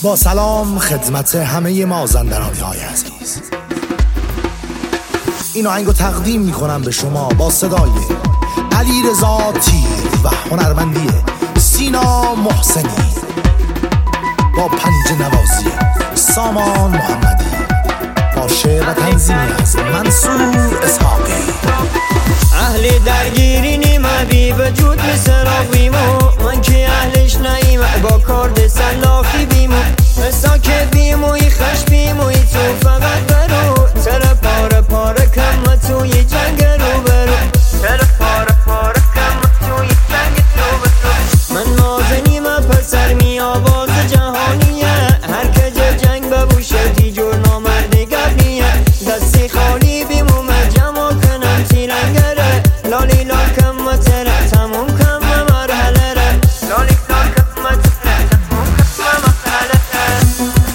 با سلام خدمت همه مازندرانی های عزیز، این آهنگو تقدیم میکنم به شما با صدای علیرضا تیر و هنرمندی سینا محسنی با پنج نوازی سامان محمدی با شعر و تنظیم از منصور اسحاقی. اهل درگیری نیم به جود سراغ بیمو، من که اهلش نیم با کارد سلاخی بیمو، ساکت بیموی خش بیموی تو فقط برو، تر پاره پاره کم توی جنگ رو برو، تر پاره پاره کم توی جنگ رو برو. من نازنیم پسر می آواز جهانیه، هر کج جنگ ببوشه تی جور نامرد گبنیه، دستی خالی بیمو مجمع کنم تیرنگره، لالی لال کم تره تموم کم مرحله ره، لالی لال کم تره تموم کم مرحله ره.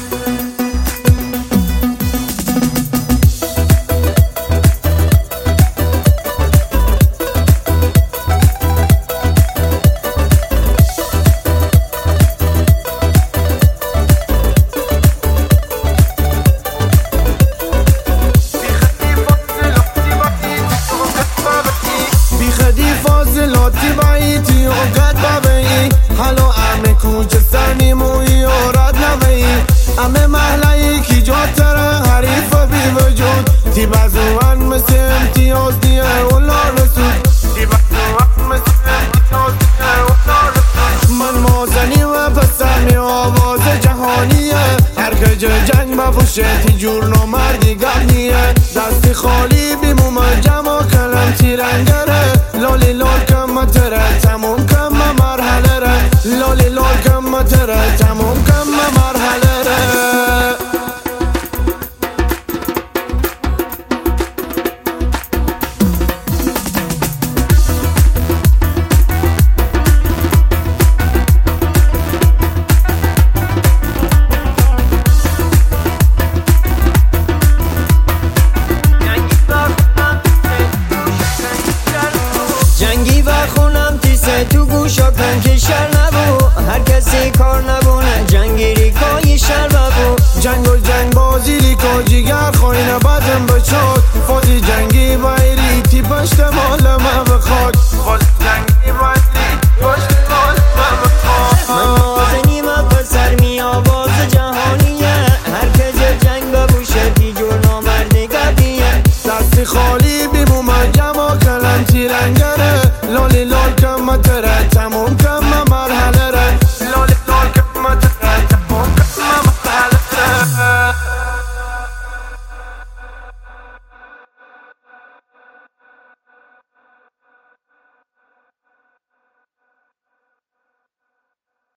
فاضلاتی باییتی و قد بابایی حالا امه کوچه سرمی مویی و رد نوایی امه محلهی کی جاتره حریف بی وجود تی بزوان مثل امتیاز دیه اولا رسود، تی بزوان مثل امتیاز دیه اولا رسود. من مازنی و پسر می آواز جهانیه، هر کج جنگ بپوشه تی جور نامردی گبنیه، دستی خالی بیمو مجمع کلم تیرنگره، لالی لال کم تره تموم کم مرحله ره، لالی لال کم تره تموم کم مرحله ره. جنگی و خونم تیسه تو گوشا کن که شر نبو، هر کسی کار نبونه جنگی ریکای شر ببو، جنگ و جنگ بازی ریکا جیگر خوینه